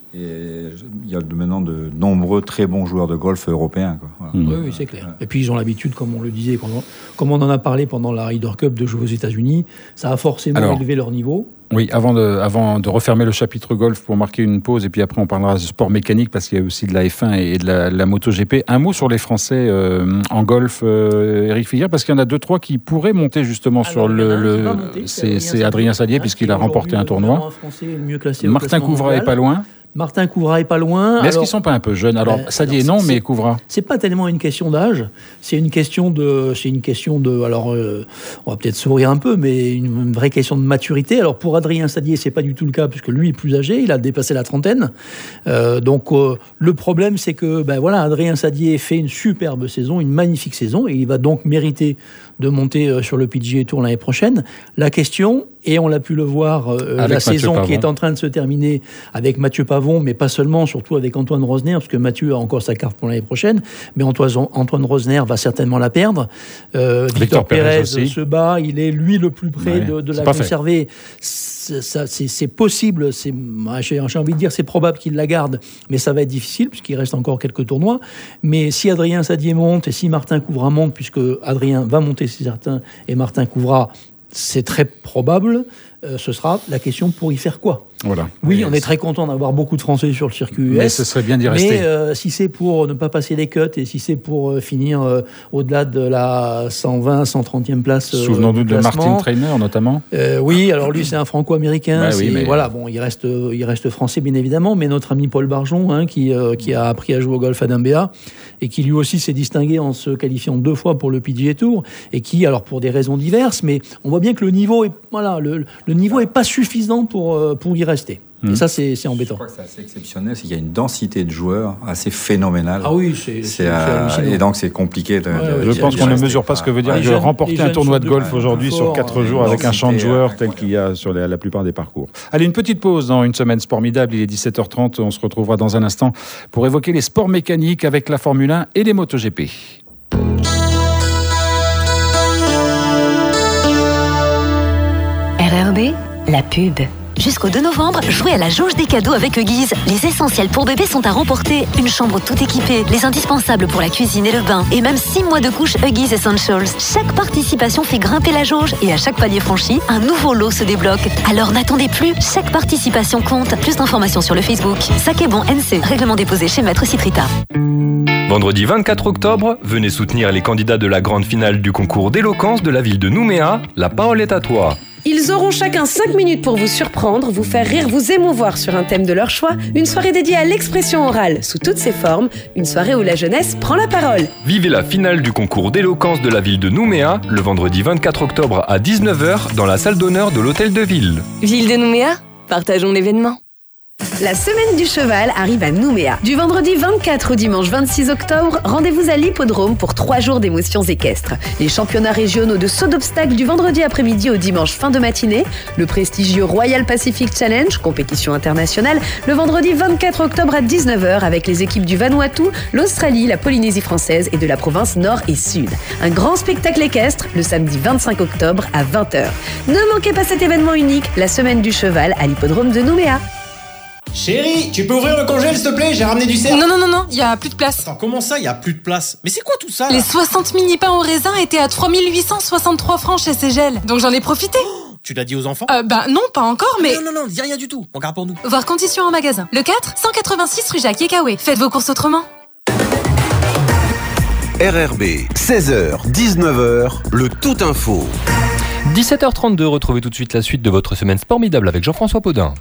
Et il y a maintenant de nombreux très bons joueurs de golf européens. Quoi. Voilà. Mmh. Oui, oui, c'est clair. Et puis ils ont l'habitude, comme on le disait, comme on, comme on en a parlé pendant la Ryder Cup, de jouer aux États-Unis. Ça a forcément Alors, élevé leur niveau. Oui, avant de, avant de refermer le chapitre golf pour marquer une pause, et puis après on parlera de sport mécanique parce qu'il y a aussi de la F un et de la, la MotoGP. Un mot sur les Français euh, en golf, euh, Éric Filière, parce qu'il y en a deux, trois qui pourraient monter justement Alors, sur le... le monter, c'est, c'est Adrien Sadier, puisqu'il a remporté un tournoi. Français, le mieux classé Martin Couvra est pas loin. Martin Couvra est pas loin. Mais est-ce alors, qu'ils sont pas un peu jeunes? Alors, euh, Sadier alors, non, mais Couvra. C'est pas tellement une question d'âge. C'est une question de, c'est une question de. Alors, euh, on va peut-être sourire un peu, mais une, une vraie question de maturité. Alors, pour Adrien Sadier, c'est pas du tout le cas puisque lui est plus âgé. Il a dépassé la trentaine. Euh, donc, euh, le problème, c'est que, ben voilà, Adrien Sadier fait une superbe saison, une magnifique saison, et il va donc mériter de monter sur le P G A Tour l'année prochaine. La question, et on l'a pu le voir, euh, la saison Pavon. Qui est en train de se terminer avec Mathieu Pavon, mais pas seulement, surtout avec Antoine Rosner, parce que Mathieu a encore sa carte pour l'année prochaine, mais Antoine, Antoine Rosner va certainement la perdre. Euh, Victor, Victor Pérez se bat, il est lui le plus près ouais, de, de la conserver. C'est, ça, c'est, c'est possible, c'est, j'ai, j'ai envie de dire c'est probable qu'il la garde, mais ça va être difficile puisqu'il reste encore quelques tournois. Mais si Adrien Sadier monte et si Martin Couvra monte, puisque Adrien va monter c'est certain et Martin Couvra, c'est très probable, euh, ce sera la question pour y faire quoi. Voilà. Oui, et on est très content d'avoir beaucoup de Français sur le circuit U S. Mais ce serait bien d'y rester. Mais euh, si c'est pour ne pas passer les cuts et si c'est pour euh, finir euh, au-delà de la cent vingt, cent trentième place. Euh, Souvenons-nous de Martin Trainer notamment. Euh, oui, alors lui c'est un franco-américain. Bah oui, mais... Voilà, bon, il reste, il reste français bien évidemment, mais notre ami Paul Barjon, hein, qui, euh, qui a appris à jouer au golf à Dambéa et qui lui aussi s'est distingué en se qualifiant deux fois pour le P G A Tour et qui, alors pour des raisons diverses, mais on voit bien que le niveau est, voilà, le, le niveau est pas suffisant pour, euh, pour y rester. Et ça, c'est, c'est embêtant. Je crois que c'est assez exceptionnel, c'est qu'il y a une densité de joueurs assez phénoménale. Ah oui, c'est, c'est, c'est, euh, c'est et donc c'est compliqué. De, ouais, de, je pense qu'on ne mesure pas ce que veut dire ouais, remporter un tournoi de golf aujourd'hui fort, sur quatre jours avec un champ de joueurs tel qu'il y a sur la, la plupart des parcours. Allez, une petite pause dans une semaine formidable. Il est dix-sept heures trente. On se retrouvera dans un instant pour évoquer les sports mécaniques avec la Formule un et les MotoGP. R R B, la pub. Jusqu'au deux novembre, jouez à la jauge des cadeaux avec Huggies. Les essentiels pour bébé sont à remporter. Une chambre tout équipée, les indispensables pour la cuisine et le bain, et même six mois de couche Huggies Essentials. Chaque participation fait grimper la jauge, et à chaque palier franchi, un nouveau lot se débloque. Alors n'attendez plus, chaque participation compte. Plus d'informations sur le Facebook. Sac et bon N C, règlement déposé chez Maître Citrita. Vendredi vingt-quatre octobre, venez soutenir les candidats de la grande finale du concours d'éloquence de la ville de Nouméa. La parole est à toi. Ils auront chacun cinq minutes pour vous surprendre, vous faire rire, vous émouvoir sur un thème de leur choix. Une soirée dédiée à l'expression orale sous toutes ses formes. Une soirée où la jeunesse prend la parole. Vivez la finale du concours d'éloquence de la ville de Nouméa le vendredi vingt-quatre octobre à dix-neuf heures dans la salle d'honneur de l'hôtel de ville. Ville de Nouméa, partageons l'événement. La semaine du cheval arrive à Nouméa. Du vendredi vingt-quatre au dimanche vingt-six octobre, rendez-vous à l'hippodrome pour trois jours d'émotions équestres. Les championnats régionaux de saut d'obstacles du vendredi après-midi au dimanche fin de matinée, le prestigieux Royal Pacific Challenge, compétition internationale, le vendredi vingt-quatre octobre à dix-neuf heures avec les équipes du Vanuatu, l'Australie, la Polynésie française et de la province Nord et Sud. Un grand spectacle équestre le samedi vingt-cinq octobre à vingt heures. Ne manquez pas cet événement unique, la semaine du cheval à l'hippodrome de Nouméa. Chérie, tu peux ouvrir le congèle s'il te plaît? J'ai ramené du cerf. Non, non, non, non, il y a plus de place. Attends, comment ça, il y a plus de place? Mais c'est quoi tout ça là? Les soixante mini-pains au raisin étaient à trois mille huit cent soixante-trois francs chez Ségel. Donc j'en ai profité. Oh, tu l'as dit aux enfants? Euh, bah non, pas encore, mais... Non, non, non, dis rien du tout. On garde pour nous. Voir conditions en magasin. Le quatre, cent quatre-vingt-six rue Jacques Yekawé. Faites vos courses autrement. R R B, seize heures, dix-neuf heures, le tout info. dix-sept heures trente-deux, retrouvez tout de suite la suite de votre semaine formidable avec Jean-François Paudin.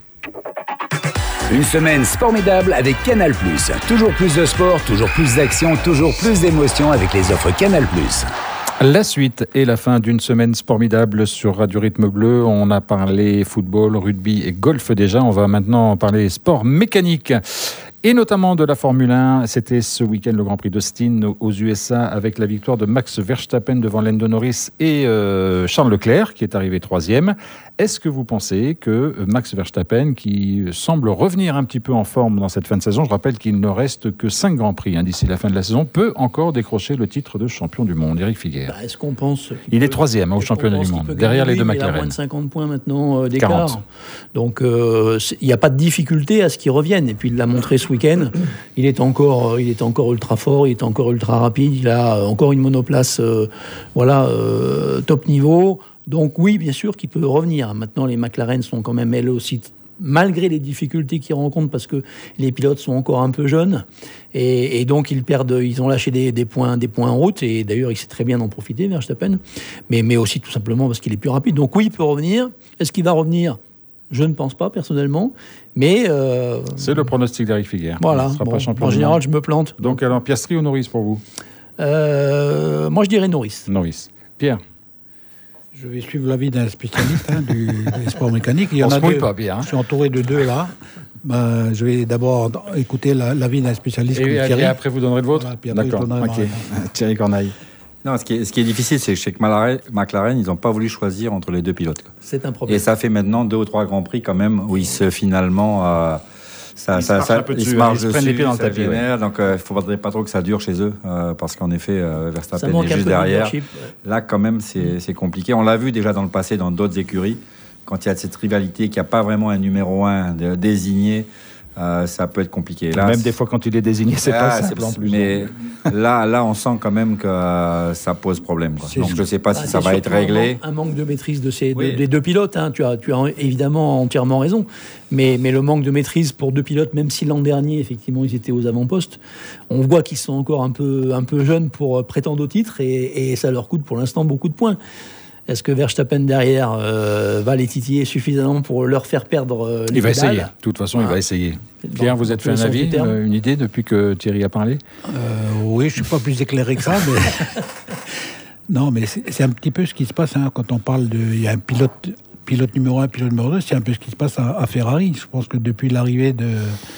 Une semaine formidable avec Canal plus. Toujours plus de sport, toujours plus d'action, toujours plus d'émotions avec les offres Canal plus. La suite et la fin d'une semaine formidable sur Radio Rythme Bleu. On a parlé football, rugby et golf déjà. On va maintenant parler sport mécanique. Et notamment de la Formule un. C'était ce week-end le Grand Prix d'Austin aux U S A avec la victoire de Max Verstappen devant Lando Norris et euh, Charles Leclerc qui est arrivé troisième. Est-ce que vous pensez que Max Verstappen, qui semble revenir un petit peu en forme dans cette fin de saison, je rappelle qu'il ne reste que cinq Grands Prix hein, d'ici la fin de la saison, peut encore décrocher le titre de champion du monde? Éric Figuère. Bah, est-ce qu'on pense Il peut, est troisième au championnat du monde, derrière les deux McLaren. Il a moins de cinquante points maintenant euh, d'écart. quarante. Donc euh, il n'y a pas de difficulté à ce qu'il revienne. Et puis il l'a montré ce week-end. Il est encore, il est encore ultra fort, il est encore ultra rapide. Il a encore une monoplace, euh, voilà, euh, top niveau. Donc oui, bien sûr qu'il peut revenir. Maintenant, les McLaren sont quand même elles aussi, malgré les difficultés qu'ils rencontrent, parce que les pilotes sont encore un peu jeunes, et, et donc ils perdent, ils ont lâché des, des points, des points en route. Et d'ailleurs, il sait très bien d'en profiter, Verstappen, mais mais aussi tout simplement parce qu'il est plus rapide. Donc oui, il peut revenir. Est-ce qu'il va revenir? Je ne pense pas, personnellement, mais... Euh... C'est le pronostic d'Éric Figuère. Voilà, sera bon, pas champion en général, monde. je me plante. Donc, alors, Piastri ou Norris pour vous? euh, Moi, je dirais Norris. Norris. Pierre? Je vais suivre l'avis d'un spécialiste hein, du, des sports mécaniques. Il y On en se a mouille deux. pas bien. Hein. Je suis entouré de deux, là. Ben, je vais d'abord écouter la, l'avis d'un spécialiste et, comme Thierry. Et après, vous donnerez le vôtre Voilà, puis après, D'accord, je donnerai ok. ma- Thierry Corneille. Non, ce qui est, ce qui est difficile, c'est que chez McLaren, McLaren ils n'ont pas voulu choisir entre les deux pilotes. Quoi. C'est un problème. Et ça fait maintenant deux ou trois Grands Prix quand même où ils se finalement... Euh, ça, Ils ça, se ça, marchent un peu ils dessus, se marchent ils se dessus, prennent les pieds dans le ça tapis, génère, donc il euh, ne faudrait pas trop que ça dure chez eux, euh, parce qu'en effet, euh, Ça Verstappen manque est un juste peu de derrière. leadership, ouais. Là, quand même, c'est, c'est compliqué. On l'a vu déjà dans le passé dans d'autres écuries, quand il y a cette rivalité, qu'il n'y a pas vraiment un numéro un de, désigné, euh, ça peut être compliqué. Là, Même c'est... des fois, quand il est désigné, c'est Ah, pas simple c'est- en plus. Mais là, là, on sent quand même que euh, ça pose problème. Quoi. Donc, je ne sais pas si Ah, ça c'est va être surtout un réglé. manque- Un manque de maîtrise de ces, de- Oui. des deux pilotes. Hein. Tu as, tu as évidemment entièrement raison. Mais, mais le manque de maîtrise pour deux pilotes, même si l'an dernier, effectivement, ils étaient aux avant-postes, on voit qu'ils sont encore un peu, un peu jeunes pour prétendre au titre et, et ça leur coûte pour l'instant beaucoup de points. Est-ce que Verstappen derrière euh, va les titiller suffisamment pour leur faire perdre euh, les Il va pédales? essayer. De toute façon, Ah. il va essayer. Pierre, vous dans êtes tous fait les un sens avis, du terme. euh, une idée depuis que Thierry a parlé? Euh, oui, je ne suis pas plus éclairé que ça, mais... non, mais c'est, c'est un petit peu ce qui se passe hein, quand on parle de... Il y a un pilote, pilote numéro un, pilote numéro deux, c'est un peu ce qui se passe à, à Ferrari. Je pense que depuis l'arrivée de,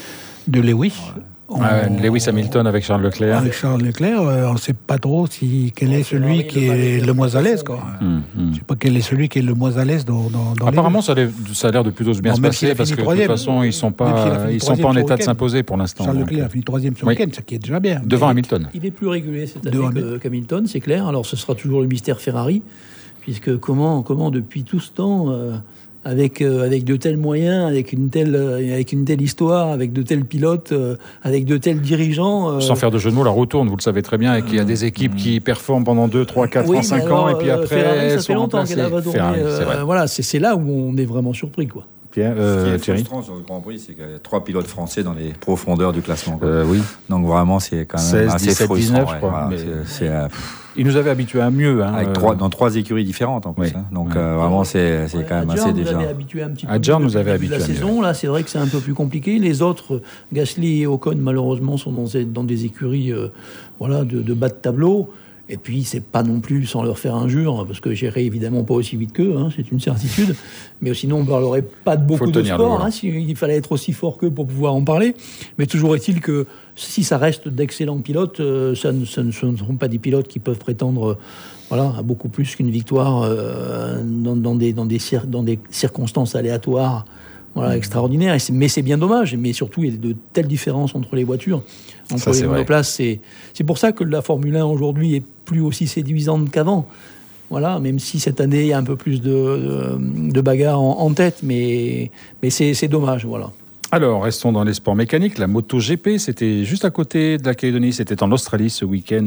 de Lewis... on- Ah, Lewis Hamilton avec Charles Leclerc. Avec Charles Leclerc, euh, on ne sait pas trop si, quel est celui qui est le moins à l'aise. Quoi. Hum, hum. Je ne sais pas quel est celui qui est le moins à l'aise dans, dans, dans Apparemment, les ça a, l'air- ça a l'air de plutôt bien Bon, se même s'il passer a parce fini que de toute troisième. façon, ils ne sont Même s'il a pas, fini ils sont pas en troisième état sur de le s'imposer pour l'instant. Charles donc, Leclerc a euh, fini troisième sur oui. le week-end, ce qui est déjà bien. Devant Mais- Hamilton. Il est plus régulier cette année Devant que, qu'Hamilton, c'est clair. Alors ce sera toujours le mystère Ferrari, puisque comment, comment depuis tout ce temps, euh, avec, euh, avec de tels moyens, avec une telle, euh, avec une telle histoire, avec de tels pilotes, euh, avec de tels dirigeants... euh, Sans faire de jeu de mots, la roue tourne, vous le savez très bien, et qu'il y a des équipes qui performent pendant deux, trois, quatre oui, ans, mais cinq alors, ans, et puis euh, après, Ferrari, ça elles fait sont longtemps remplacées. qu'elle va tourner. Ferrari, c'est euh, vrai. voilà, c'est, c'est là où on est vraiment surpris, quoi. Pierre, euh, Ce qui est Thierry. frustrant sur le Grand Prix, c'est qu'il y a trois pilotes français dans les profondeurs du classement. Euh, oui. Donc vraiment, c'est quand même seize, assez dix-sept, frustrant. dix-neuf, ouais, je crois. voilà, Mais... c'est, c'est, euh, Il nous avait habitués à mieux. Hein, avec euh... trois, dans trois écuries différentes en plus. Oui. hein. Donc ouais. euh, vraiment, c'est, c'est Ouais, quand même Adjar assez nous déjà. avait habitué un petit peu Adjar nous avait depuis le début de la habitué à saison. Là, c'est vrai que c'est un peu plus compliqué. Les autres, Gasly et Ocon, malheureusement, sont dans des, dans des écuries euh, voilà, de, de bas de tableau. Et puis, c'est pas non plus sans leur faire injure, parce que j'irai évidemment pas aussi vite qu'eux, hein, c'est une certitude. Mais sinon, on ne parlerait pas de beaucoup de sport. Hein, si, il fallait être aussi fort qu'eux pour pouvoir en parler. Mais toujours est-il que si ça reste d'excellents pilotes, euh, ça, ne, ça ne sont pas des pilotes qui peuvent prétendre euh, voilà, à beaucoup plus qu'une victoire euh, dans, dans, des, dans, des cir- dans des circonstances aléatoires. Voilà, extraordinaire. Et c'est, mais c'est bien dommage. Mais surtout, il y a de telles différences entre les voitures, entre ça, les monoplaces. C'est, c'est pour ça que la Formule un aujourd'hui est plus aussi séduisante qu'avant. Voilà, même si cette année, il y a un peu plus de, de, de bagarres en, en tête. Mais, mais c'est, c'est dommage, voilà. Alors, restons dans les sports mécaniques. La MotoGP, c'était juste à côté de la Calédonie. C'était en Australie ce week-end.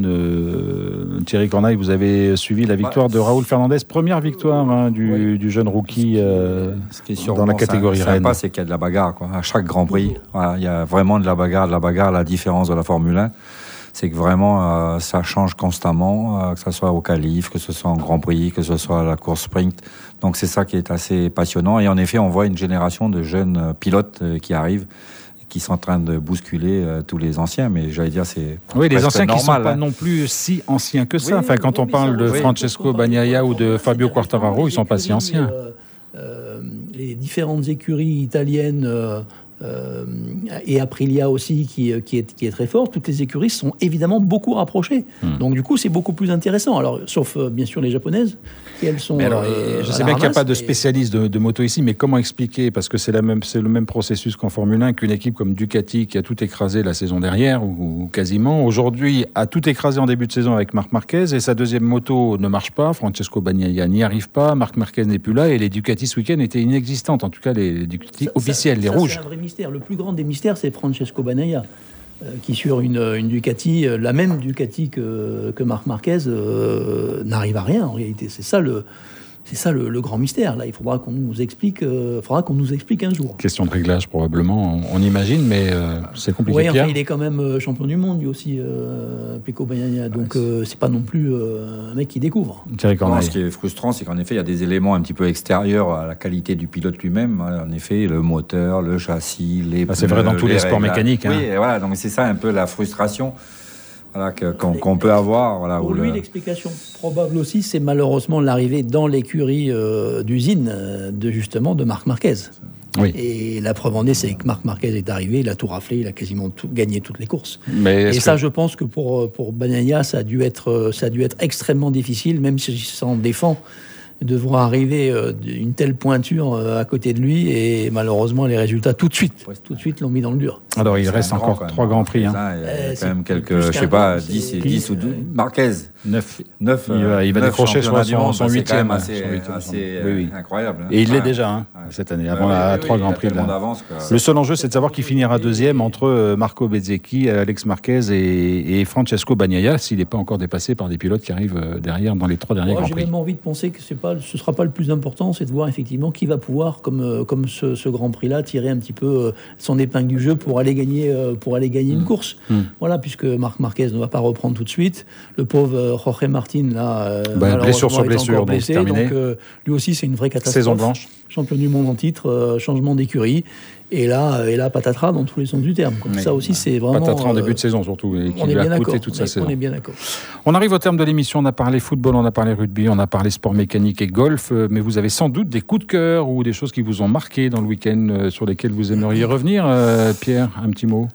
Euh, Thierry Corneille, vous avez suivi la victoire de Raúl Fernandez. Première victoire hein, du, oui. du jeune rookie euh, Ce qui est dans la catégorie sympa, reine. sympa, c'est qu'il y a de la bagarre. Quoi. À chaque Grand Prix, voilà, il y a vraiment de la bagarre. De la bagarre, la différence de la Formule un, c'est que vraiment, euh, ça change constamment, euh, que ce soit au qualif, que ce soit en Grand Prix, que ce soit à la course sprint. Donc c'est ça qui est assez passionnant. Et en effet, on voit une génération de jeunes euh, pilotes euh, qui arrivent, qui sont en train de bousculer euh, tous les anciens. Mais j'allais dire, c'est oui, les anciens normal, qui ne sont hein. pas non plus si anciens que ça. Oui, enfin, quand oui, on parle de oui, Francesco Bagnaia ou de Fabio Quartararo, ils ne sont pas si anciens. Euh, euh, les différentes écuries italiennes... Euh, Euh, et Aprilia aussi qui, qui, est, qui est très fort, toutes les écuries sont évidemment beaucoup rapprochées. Mmh. Donc du coup, c'est beaucoup plus intéressant. Alors, sauf euh, bien sûr les japonaises, qui elles sont. Mais alors, euh, je sais bien qu'il n'y a pas de spécialiste de, de moto ici, mais comment expliquer, parce que c'est, la même, c'est le même processus qu'en Formule un, qu'une équipe comme Ducati qui a tout écrasé la saison dernière, ou, ou quasiment, aujourd'hui a tout écrasé en début de saison avec Marc Marquez, et sa deuxième moto ne marche pas, Francesco Bagnaia n'y arrive pas, Marc Marquez n'est plus là, et les Ducati ce week-end étaient inexistantes, en tout cas les, les Ducati ça, officiels, ça, les ça, rouges. C'est un vrai mystère. Le plus grand des mystères, c'est Francesco Bagnaia, euh, qui sur une, une Ducati, euh, la même Ducati que, que Marc Marquez, euh, n'arrive à rien en réalité. C'est ça le... C'est ça le, le grand mystère. Là, il faudra qu'on nous explique. Euh, faudra qu'on nous explique un jour. Question de réglage probablement, on, on imagine, mais euh, c'est compliqué. Oui, enfin, il est quand même euh, champion du monde lui aussi, euh, Pecco Bagnaia. Donc euh, c'est pas non plus euh, un mec qui découvre. Non, ce qui est frustrant, c'est qu'en effet, il y a des éléments un petit peu extérieurs à la qualité du pilote lui-même. En effet, le moteur, le châssis, les. Ah, c'est vrai dans tous les, les sports mécaniques. Hein. Oui, et voilà. Donc c'est ça un peu la frustration. Voilà, que, qu'on, qu'on peut avoir. Voilà, pour lui, le... l'explication probable aussi, c'est malheureusement l'arrivée dans l'écurie euh, d'usine euh, de justement de Marc Marquez. Oui. Et la preuve en est, c'est que Marc Marquez est arrivé, il a tout raflé, il a quasiment tout, gagné toutes les courses. Mais et ça, que... je pense que pour, pour Bagnaia, ça a dû être, ça a dû être extrêmement difficile, même si s'en défend, de voir arriver euh, une telle pointure euh, à côté de lui, et malheureusement les résultats tout de suite, ouais. tout de suite l'ont mis dans le dur. Alors il reste encore grand, trois grands prix. Hein. Ça, il y a euh, quand même quelques, je sais pas, dix, dix ou douze. Marquez, neuf. neuf. Il va, il va décrocher son, son, son huitième. C'est assez, assez oui, oui. incroyable. Hein. Et il l'est déjà hein, ouais. cette année, avant à oui, trois oui, grands prix. Le seul enjeu, c'est de savoir qui finira deuxième entre Marco Bezzecchi, Alex Marquez et, et Francesco Bagnaia, s'il n'est pas encore dépassé par des pilotes qui arrivent derrière dans les trois derniers oh, grands j'ai prix. J'ai même envie de penser que c'est pas, ce ne sera pas le plus important, c'est de voir effectivement qui va pouvoir, comme, comme ce, ce Grand Prix-là, tirer un petit peu son épingle du jeu pour aller gagner, pour aller gagner mmh. une course. Mmh. Voilà, puisque Marc Marquez ne va pas reprendre tout de suite. Le pauvre Jorge Martin, là, bah, blessure sur blessure, blessé, donc, donc euh, lui aussi, c'est une vraie catastrophe. Saison blanche. Champion du monde en titre, euh, changement d'écurie. Et là, et là, patatras dans tous les sens du terme. Comme oui. ça aussi, c'est vraiment. Patatras en début de saison surtout, et qui lui a coûté toute sa saison. On est bien d'accord. On arrive au terme de l'émission. On a parlé football, on a parlé rugby, on a parlé sport mécanique et golf. Mais vous avez sans doute des coups de cœur ou des choses qui vous ont marqué dans le week-end sur lesquelles vous aimeriez revenir. Euh, Pierre, un petit mot.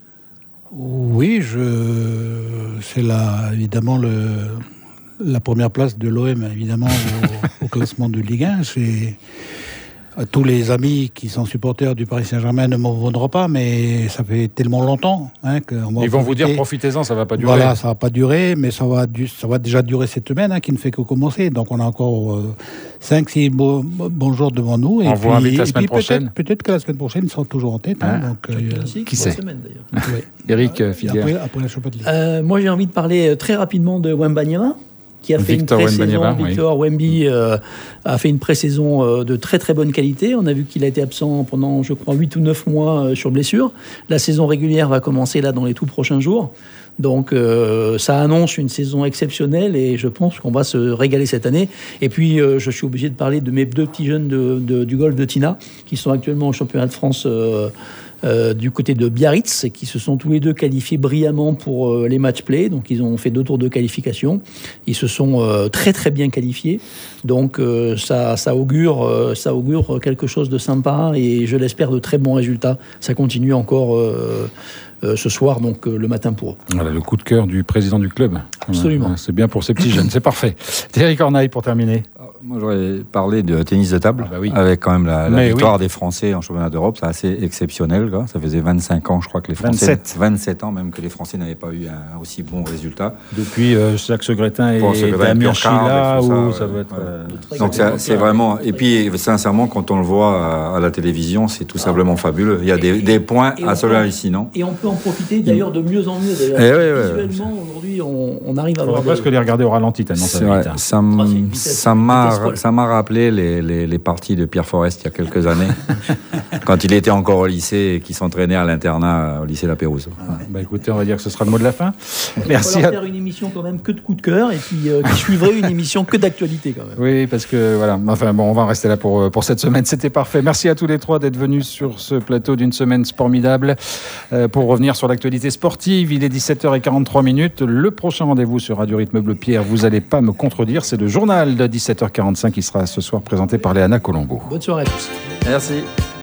Oui, je... c'est là, évidemment le... la première place de l'O M, évidemment, au, au classement de Ligue un. C'est... Tous les amis qui sont supporters du Paris Saint-Germain ne m'en voudront pas, mais ça fait tellement longtemps hein, qu'on va Ils vont profiter. Vous dire profitez-en, ça va pas durer. Voilà, ça va pas durer, mais ça va, du... ça va déjà durer cette semaine, hein, qui ne fait que commencer. Donc on a encore euh, cinq six beaux, bons jours devant nous. Et on puis, vous invite la semaine peut-être, prochaine. Peut-être que la semaine prochaine, ils seront toujours en tête. Hein, hein donc, euh, qui, qui sait semaine, d'ailleurs. ouais. Eric euh, Figuer. Après, après la Champions League. Euh, moi, j'ai envie de parler très rapidement de Wembanyama. qui a fait Victor une pré-saison. Wembanyama, Victor oui. Wemby euh, a fait une pré-saison euh, de très très bonne qualité. On a vu qu'il a été absent pendant, je crois, huit ou neuf mois euh, sur blessure. La saison régulière va commencer là dans les tout prochains jours. Donc euh, ça annonce une saison exceptionnelle et je pense qu'on va se régaler cette année. Et puis euh, je suis obligé de parler de mes deux petits jeunes de, de, du golf de Tina qui sont actuellement au championnat de France euh, euh, du côté de Biarritz et qui se sont tous les deux qualifiés brillamment pour euh, les match-play. Donc ils ont fait deux tours de qualification. Ils se sont euh, très très bien qualifiés. Donc euh, ça, ça, augure, euh, ça augure quelque chose de sympa et je l'espère de très bons résultats. Ça continue encore euh, euh, ce soir, donc euh, le matin pour eux. Voilà le coup de cœur du président du club. Absolument. Voilà, c'est bien pour ces petits jeunes, c'est parfait. Thierry Corneille pour terminer. Moi, j'aurais parlé de tennis de table, ah bah oui. avec quand même la, la victoire oui. des Français en championnat d'Europe. C'est assez exceptionnel, quoi. Ça faisait vingt-cinq ans, je crois, que les Français... vingt-sept. vingt-sept ans, même, que les Français n'avaient pas eu un aussi bon résultat. Depuis euh, Jacques Segretin et Damien Chila, où ça doit être... Euh, Donc, c'est, c'est vraiment... Et puis, sincèrement, quand on le voit à, à la télévision, c'est tout simplement fabuleux. Il y a des, et, des points assez hallucinants. Et on peut en profiter, d'ailleurs, de mieux en mieux. D'ailleurs. Et oui, visuellement, ouais. Aujourd'hui, on, on arrive à voir... On va des... presque les regarder au ralenti, tellement ça va vite. Hein. Ça, m... oh, ça, m'a, ça m'a rappelé Les, les, les parties de Pierre Forest il y a quelques années, quand il était encore au lycée et qu'il s'entraînait à l'internat au lycée La Pérouse. Ah, bah écoutez, on va dire que ce sera le mot de la fin. Merci. Il va à... faire une émission quand même que de coup de cœur et puis euh, qui suivrait une émission que d'actualité quand même. Oui, parce que voilà. Enfin bon, on va en rester là pour pour cette semaine. C'était parfait. Merci à tous les trois d'être venus sur ce plateau d'une semaine formidable euh, pour revenir sur l'actualité sportive. Il est dix-sept heures quarante-trois minutes. Le prochain rendez-vous sur Radio Rythme Bleu Pierre. Vous n'allez pas me contredire. C'est le journal de dix-sept heures quarante-cinq qui sera ce soir présenté par Léana Colombo. Bonne soirée à tous. Merci.